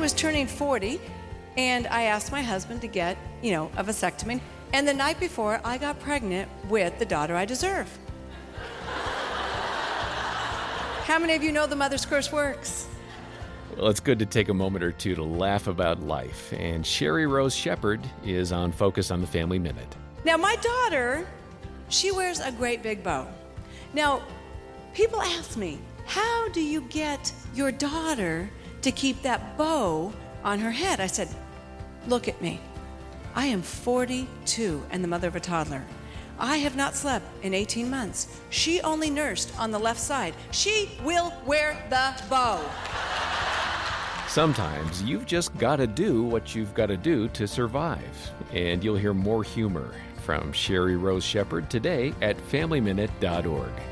was turning 40, and I asked my husband to get, a vasectomy. And the night before, I got pregnant with the daughter I deserve. How many of you know the mother's curse works? Well, it's good to take a moment or two to laugh about life. And Sherry Rose Shepherd is on Focus on the Family Minute. Now, my daughter, she wears a great big bow. Now, people ask me, how do you get your daughter to keep that bow on her head? I said, look at me. I am 42 and the mother of a toddler. I have not slept in 18 months. She only nursed on the left side. She will wear the bow. Sometimes you've just got to do what you've got to do to survive. And you'll hear more humor from Sherry Rose Shepherd today at FamilyMinute.org.